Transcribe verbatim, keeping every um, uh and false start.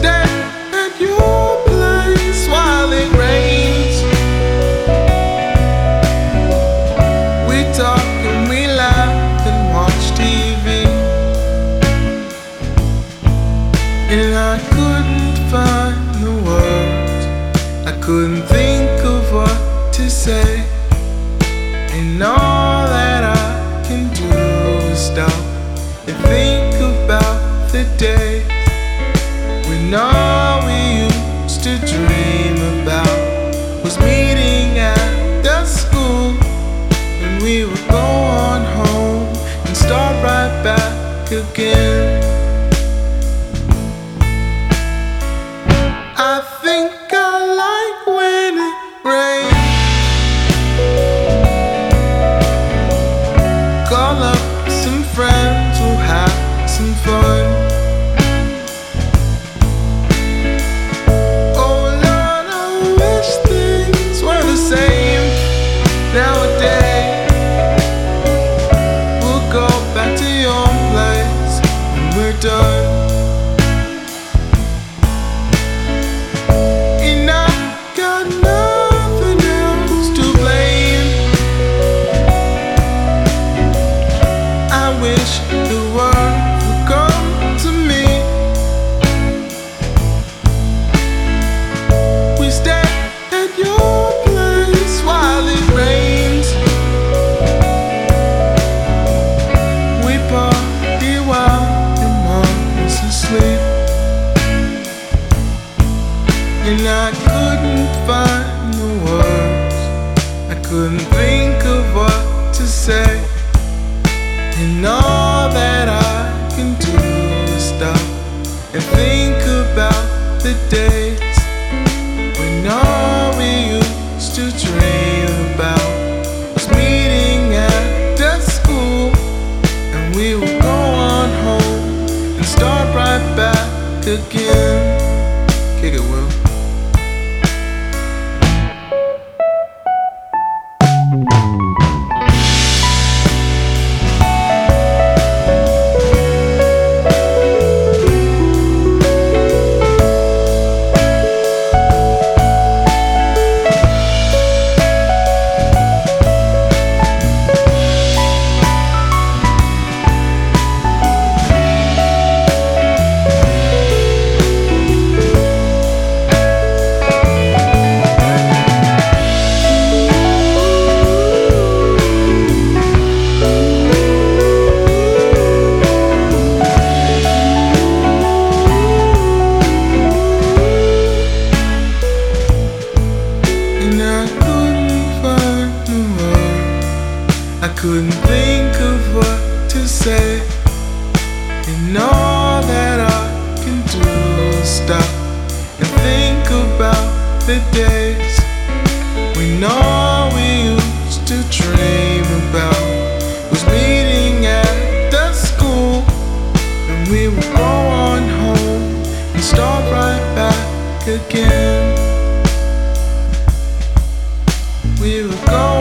stay at your place while it rains. We talk and we laugh and watch T V. And I couldn't find the words, I couldn't think of what to say. And all that I can do is stop and think about the days when all we used to dream about was meeting at the school. And we would go on home and start right back again. I think I like when it rains. Call up some friends, we'll have some fun. Oh Lord, I wish things were the same nowadays. We'll go back to your place when we're done. Wish the world would come to me. We stay at your place while it rains. We party while your mom's asleep. And I couldn't find the words, I couldn't think of what to say. And all that I can do is stop and think about the days when all we used to dream about was meeting at the school. And we would go on home and start right back again. Kick it, Will. I couldn't think of what to say. And all that I can do is stop and think about the days when all we used to dream about was meeting at the school. And we would go on home and start right back again. We would go